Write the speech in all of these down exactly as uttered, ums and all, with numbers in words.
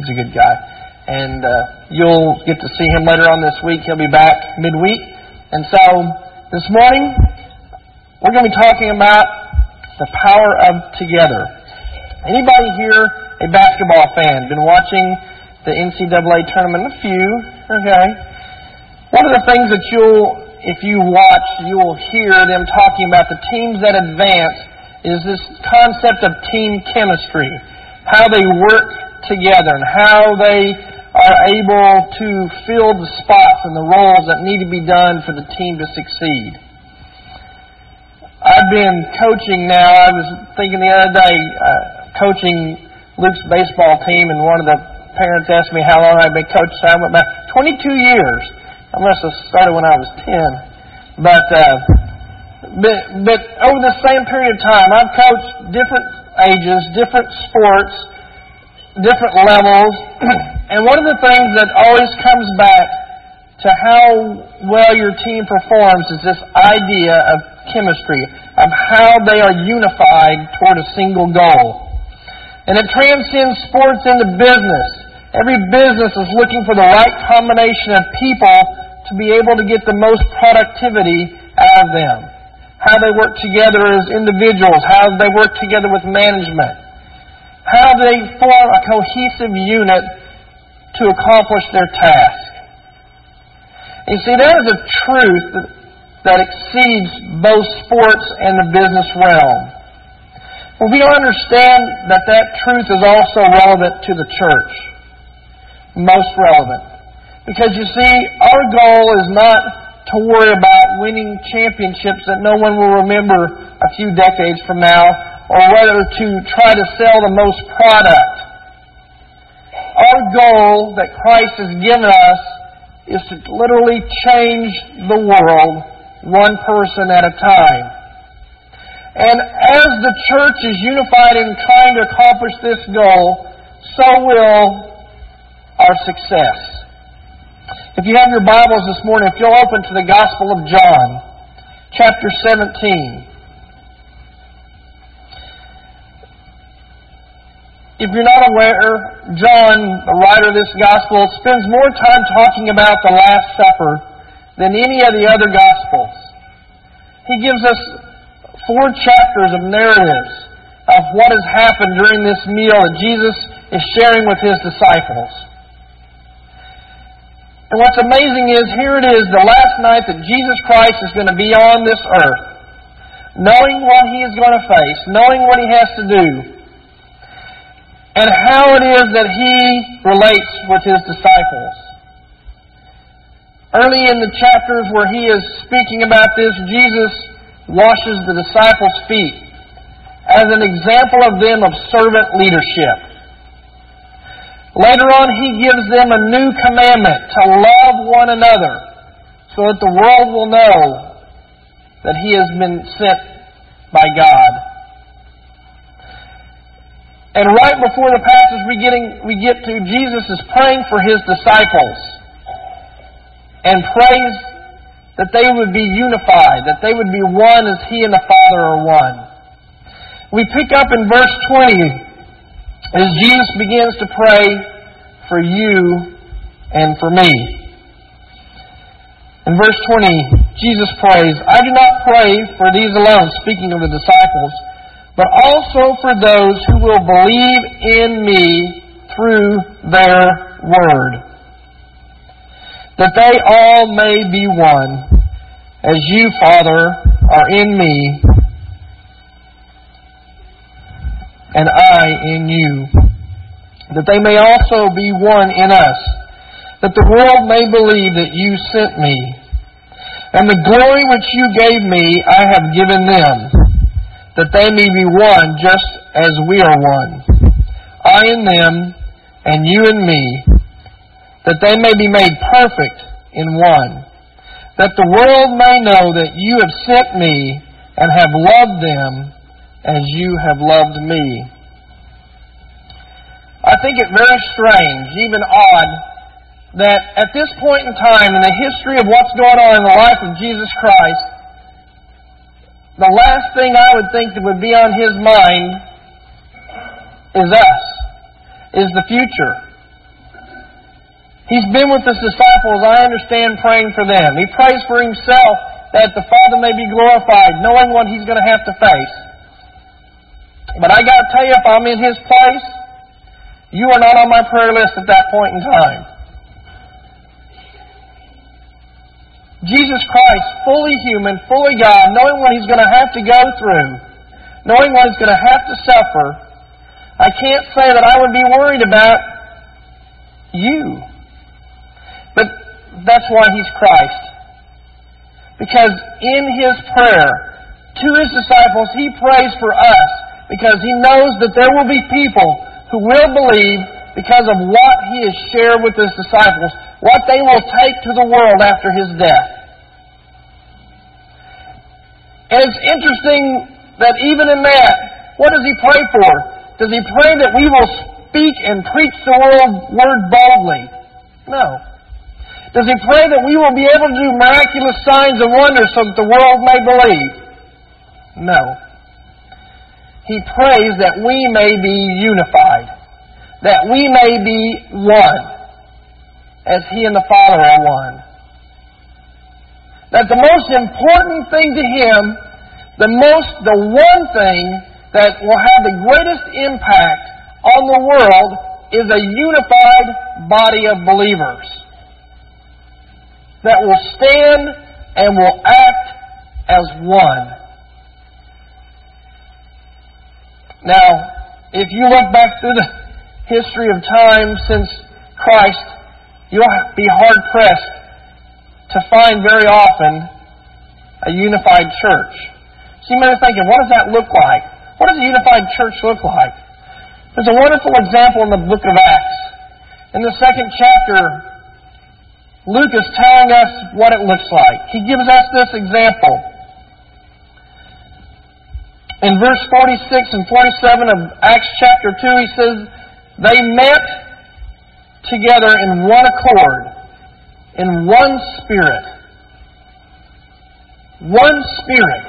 He's a good guy. And uh, you'll get to see him later on this week. He'll be back midweek. And so this morning, we're going to be talking about the power of together. Anybody here a basketball fan? Been watching the N C double A tournament? A few, okay. One of the things that you'll, if you watch, you'll hear them talking about the teams that advance is this concept of team chemistry, how they work together and how they are able to fill the spots and the roles that need to be done for the team to succeed. I've been coaching now. I was thinking the other day, uh, coaching Luke's baseball team, and one of the parents asked me how long I'd been coaching. So I went back twenty-two years. I must have started when I was ten. But, uh, but, but over the same period of time, I've coached different ages, different sports, different levels. And one of the things that always comes back to how well your team performs is this idea of chemistry, of how they are unified toward a single goal. And it transcends sports into business. Every business is looking for the right combination of people to be able to get the most productivity out of them. How they work together as individuals, how they work together with management, how they form a cohesive unit to accomplish their task. You see, that is a truth that exceeds both sports and the business realm. Well, we understand that that truth is also relevant to the church. Most relevant. Because you see, our goal is not to worry about winning championships that no one will remember a few decades from now, or whether to try to sell the most product. Our goal that Christ has given us is to literally change the world one person at a time. And as the church is unified in trying to accomplish this goal, so will our success. If you have your Bibles this morning, if you'll open to the Gospel of John, chapter seventeen. If you're not aware, John, the writer of this Gospel, spends more time talking about the Last Supper than any of the other Gospels. He gives us four chapters of narratives of what has happened during this meal that Jesus is sharing with His disciples. And what's amazing is, here it is, the last night that Jesus Christ is going to be on this earth, knowing what He is going to face, knowing what He has to do, and how it is that He relates with His disciples. Early in the chapters where He is speaking about this, Jesus washes the disciples' feet as an example of them of servant leadership. Later on, He gives them a new commandment to love one another so that the world will know that He has been sent by God. And right before the passage we, getting, we get to, Jesus is praying for His disciples and prays that they would be unified, that they would be one as He and the Father are one. We pick up in verse twenty as Jesus begins to pray for you and for me. In verse twenty, Jesus prays, I do not pray for these alone, speaking of the disciples, but also for those who will believe in me through their word, that they all may be one, as you, Father, are in me, and I in you, that they may also be one in us, that the world may believe that you sent me. And the glory which you gave me I have given them, that they may be one just as we are one, I in them, and you in me, that they may be made perfect in one, that the world may know that you have sent me and have loved them as you have loved me. I think it very strange, even odd, that at this point in time in the history of what's going on in the life of Jesus Christ, the last thing I would think that would be on His mind is us, is the future. He's been with his disciples, I understand, praying for them. He prays for himself that the Father may be glorified, knowing what he's going to have to face. But I got to tell you, if I'm in his place, you are not on my prayer list at that point in time. Jesus Christ, fully human, fully God, knowing what he's going to have to go through, knowing what he's going to have to suffer, I can't say that I would be worried about you. But that's why he's Christ. Because in his prayer to his disciples, he prays for us. Because he knows that there will be people who will believe because of what he has shared with his disciples, what they will take to the world after his death. And it's interesting that even in that, what does he pray for? Does he pray that we will speak and preach the word boldly? No. Does he pray that we will be able to do miraculous signs and wonders so that the world may believe? No. He prays that we may be unified, that we may be one, as he and the Father are one. That the most important thing to him, the most, the one thing that will have the greatest impact on the world is a unified body of believers that will stand and will act as one. Now, if you look back through the history of time since Christ, you'll be hard-pressed to find very often a unified church. So you may be thinking, what does that look like? What does a unified church look like? There's a wonderful example in the book of Acts. In the second chapter, Luke is telling us what it looks like. He gives us this example. In verse forty-six and forty-seven of Acts chapter two, he says, they met together in one accord, in one spirit. One spirit.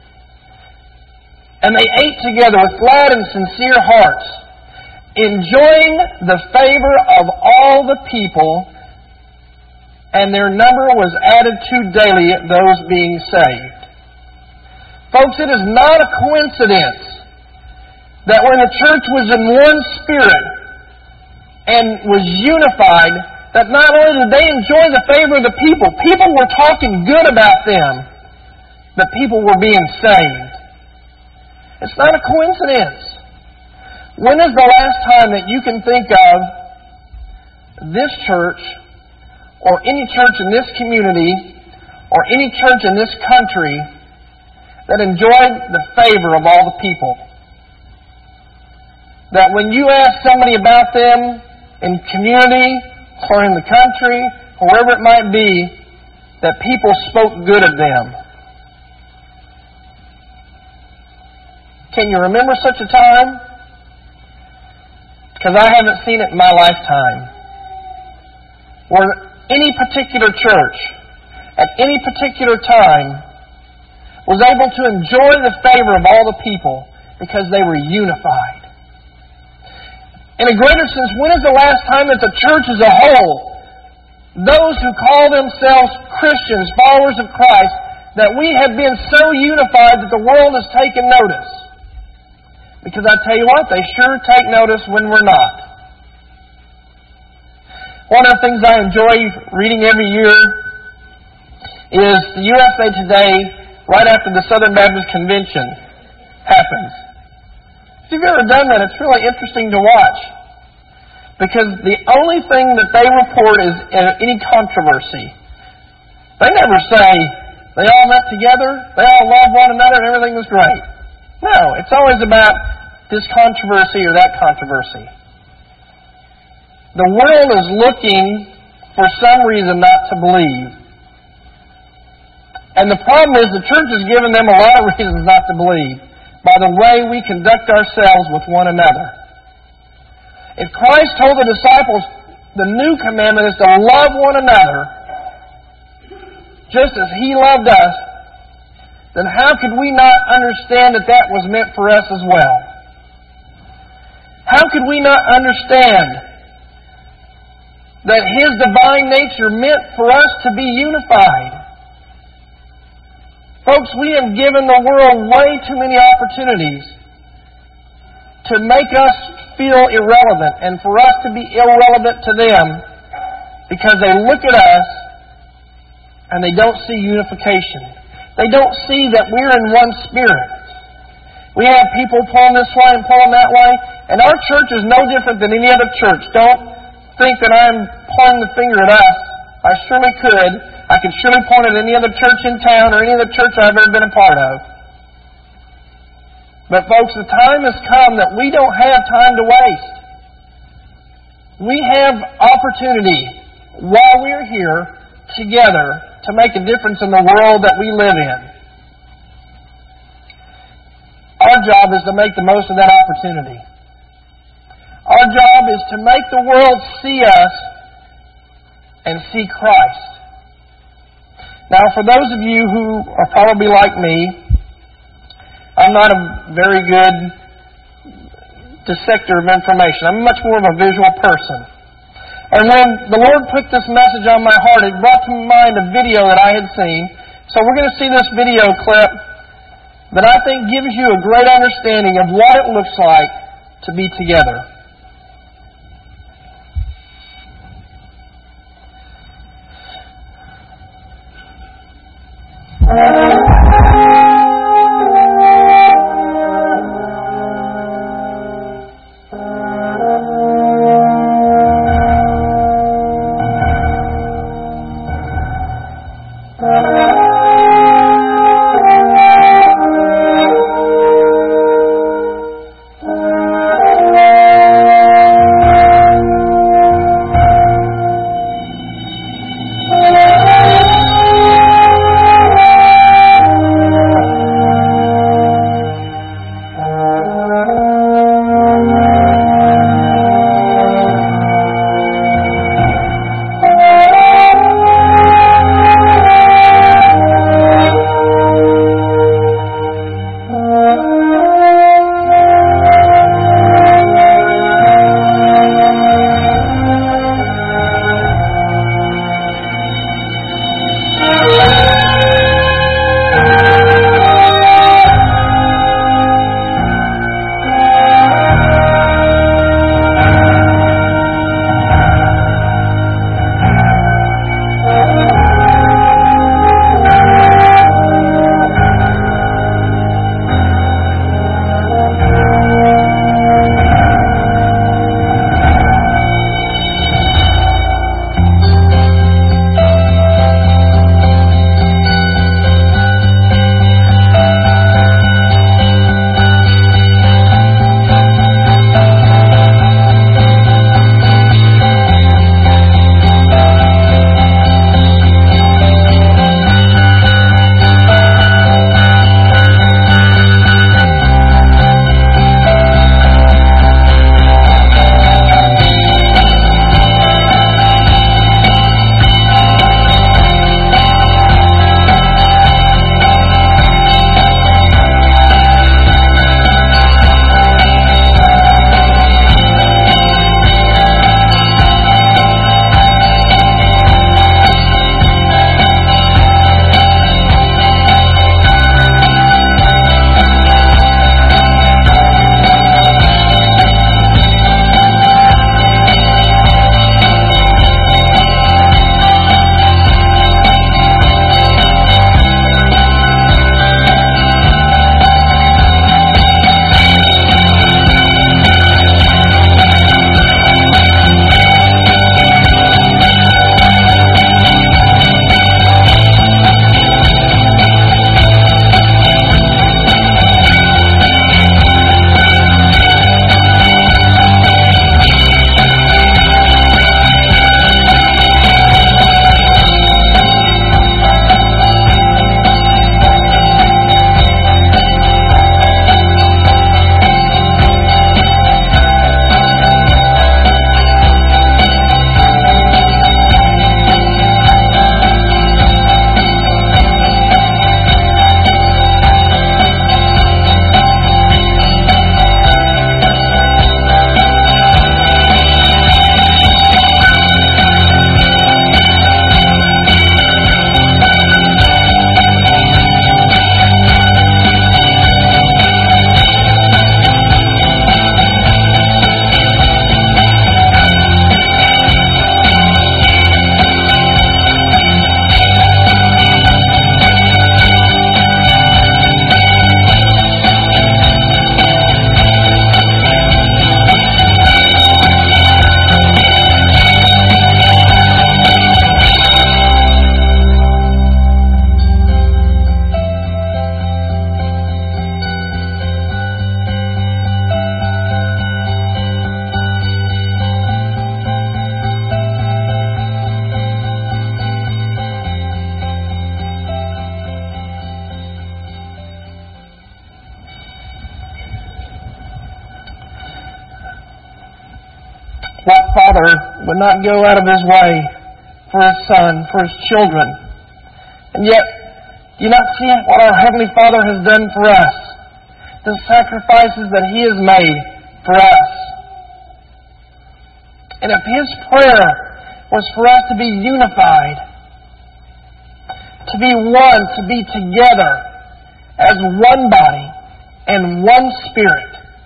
And they ate together with glad and sincere hearts, enjoying the favor of all the people, and their number was added to daily, those being saved. Folks, it is not a coincidence that when the church was in one spirit and was unified, that not only did they enjoy the favor of the people, people were talking good about them, but people were being saved. It's not a coincidence. When is the last time that you can think of this church or any church in this community, or any church in this country that enjoyed the favor of all the people? That when you ask somebody about them in community, or in the country, or wherever it might be, that people spoke good of them. Can you remember such a time? Because I haven't seen it in my lifetime. Where any particular church, at any particular time, was able to enjoy the favor of all the people because they were unified. In a greater sense, when is the last time that the church as a whole, those who call themselves Christians, followers of Christ, that we have been so unified that the world has taken notice? Because I tell you what, they sure take notice when we're not. One of the things I enjoy reading every year is the U S A Today right after the Southern Baptist Convention happens. If you've ever done that, it's really interesting to watch. Because the only thing that they report is any controversy. They never say, they all met together, they all loved one another, and everything was great. No, it's always about this controversy or that controversy. The world is looking for some reason not to believe. And the problem is the church has given them a lot of reasons not to believe by the way we conduct ourselves with one another. If Christ told the disciples the new commandment is to love one another just as He loved us, then how could we not understand that that was meant for us as well? How could we not understand that His divine nature meant for us to be unified. Folks, we have given the world way too many opportunities to make us feel irrelevant and for us to be irrelevant to them because they look at us and they don't see unification. They don't see that we're in one spirit. We have people pulling this way and pulling that way, and our church is no different than any other church. Don't think that I'm pointing the finger at us. I surely could. I could surely point at any other church in town or any other church I've ever been a part of. But folks, the time has come that we don't have time to waste. We have opportunity while we're here together to make a difference in the world that we live in. Our job is to make the most of that opportunity. Our job is to make the world see us and see Christ. Now, for those of you who are probably like me, I'm not a very good dissector of information. I'm much more of a visual person. And when the Lord put this message on my heart, it brought to mind a video that I had seen. So we're going to see this video clip that I think gives you a great understanding of what it looks like to be together. Father would not go out of His way for His Son, for His children. And yet, do you not see what our Heavenly Father has done for us? The sacrifices that He has made for us. And if His prayer was for us to be unified, to be one, to be together as one body and one Spirit,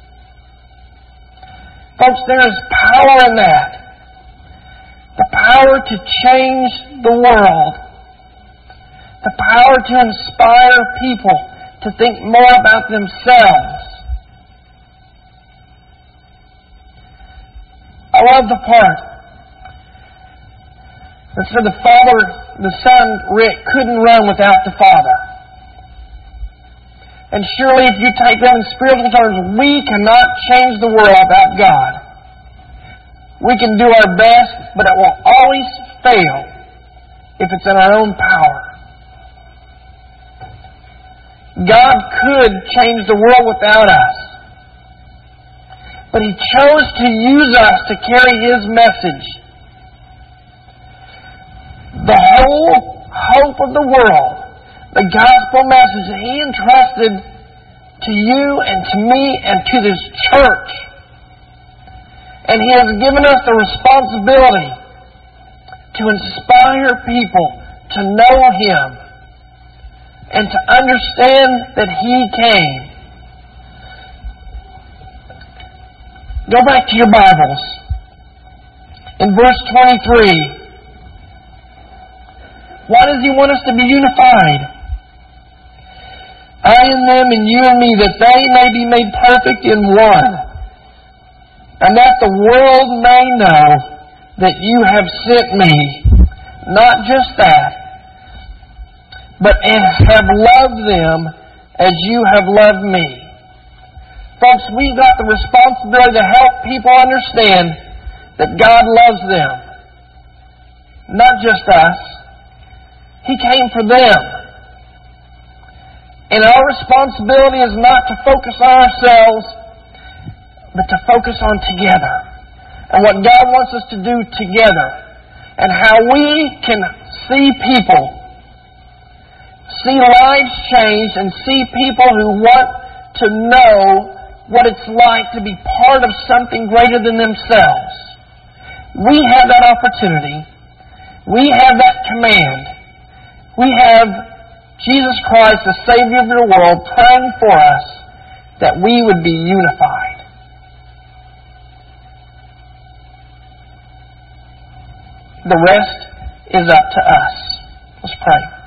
folks, there is power in that. The power to change the world. The power to inspire people to think more about themselves. I love the part that said the Father, the Son, Rick, couldn't run without the Father. And surely if you take that in spiritual terms, we cannot change the world without God. We can do our best, but it will always fail if it's in our own power. God could change the world without us. But He chose to use us to carry His message. The whole hope of the world, the gospel message that He entrusted to you and to me and to this church. And He has given us the responsibility to inspire people to know Him and to understand that He came. Go back to your Bibles. In verse twenty-three, why does He want us to be unified? I in them and you in me, that they may be made perfect in one, and that the world may know that you have sent me. Not just that, but have loved them as you have loved me. Folks, we've got the responsibility to help people understand that God loves them. Not just us. He came for them. And our responsibility is not to focus on ourselves, but to focus on together. And what God wants us to do together. And how we can see people, see lives changed, and see people who want to know what it's like to be part of something greater than themselves. We have that opportunity. We have that command. We have Jesus Christ, the Savior of the world, praying for us that we would be unified. The rest is up to us. Let's pray.